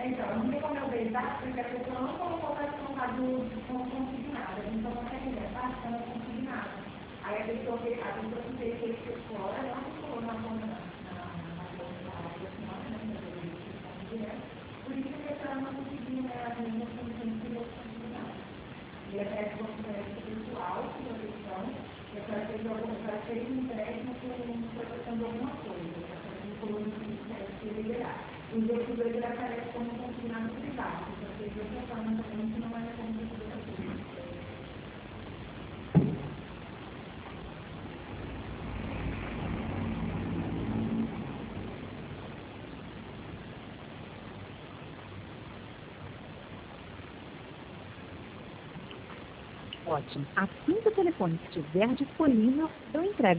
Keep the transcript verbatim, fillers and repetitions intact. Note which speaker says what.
Speaker 1: Então, não tem como eu ver exato, porque a pessoa não colocou para descontar do ponto consignado. A gente só consegue ver a quando é consignado. Aí a pessoa que a pessoa que fez esse fora, ela não colocou na conta, na conta da semana, né? Por isso que a pessoa não conseguiu, né, as mesmas condições que eu consignado. E até a conferência pessoal, que vocês estão, é para ter para ter um empréstimo com proteção de alguma coisa, para fazer um volume que se liberar. Os outros dois ele aparece como consignado privado, porque de outra forma também que não é como consignado público.
Speaker 2: Ótimo. Assim que o telefone estiver disponível, eu entrego.